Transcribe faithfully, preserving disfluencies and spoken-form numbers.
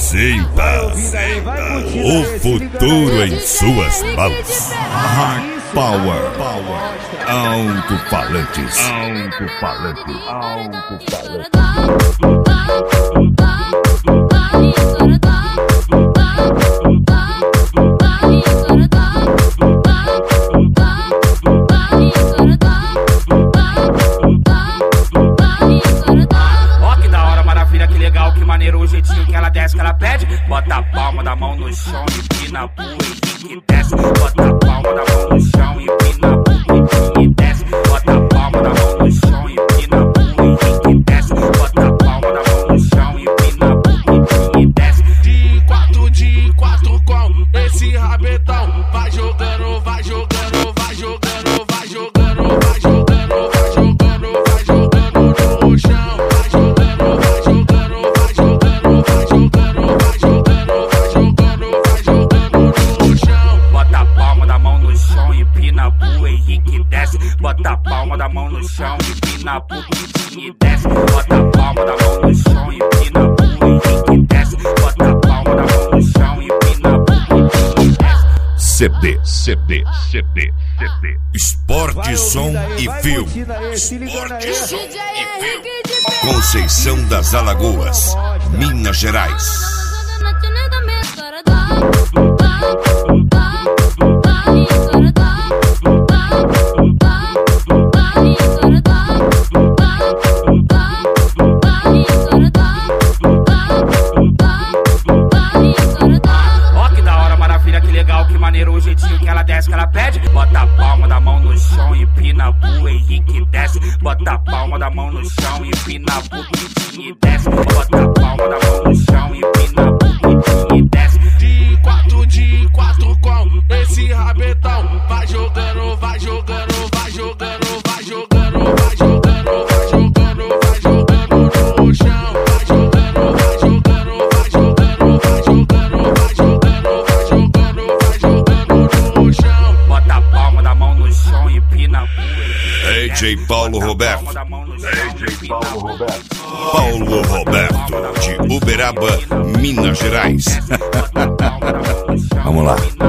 Sinta o futuro em suas mãos. High Power. Alto-falantes. Alto-falantes. Alto-falantes. O jeitinho que ela desce, que ela pede. Bota a palma da mão no chão e pina pro Henrique desce. Bota a palma da mão no chão e pina pro Henrique desce. Bota a palma da mão no chão e pina pro Henrique desce. Bota a palma da mão no chão e pina pro Henrique desce. De quatro, de quatro com esse rabetão. Vai jogando, vai jogando, vai jogando, vai jogando, vai jogando, vai jogando, vai jogando no chão. Vai jogando, vai jogando, vai jogando. Vai jogando, vai jogando, vai jogando, vai jogando no chão. Bota a palma da mão no chão e pina pro Henrique desce. Bota a palma da mão no chão e pina pro Henrique desce. Bota a palma da mão no chão e pina pro Henrique desce. Bota a palma da mão no chão e pina pro Henrique desce. C D, C D, C D, C D. Esporte, som e filme. Esporte, som e filme. Conceição das Alagoas, Minas Gerais. O jeitinho que ela desce, que ela pede. Bota a palma da mão no chão e pina pro Henrique desce. Bota a palma da mão no chão e pina pro Henrique desce. Bota a palma da mão no chão e pina pro Henrique desce. De quatro, de quatro com esse rabetão. Vai jogando, vai jogando, vai jogando, vai jogando, vai jogando, vai jogando, vai jogando no chão. Vai jogando, vai jogando, vai jogando, vai jogando, vai jogando, vai jogando, vai jogando no chão. Bota a palma da mão no chão e pina pro Henrique D J Paulo Roberto. D J Paulo Roberto. Paulo Roberto, de Uberaba, Minas Gerais. Vamos lá.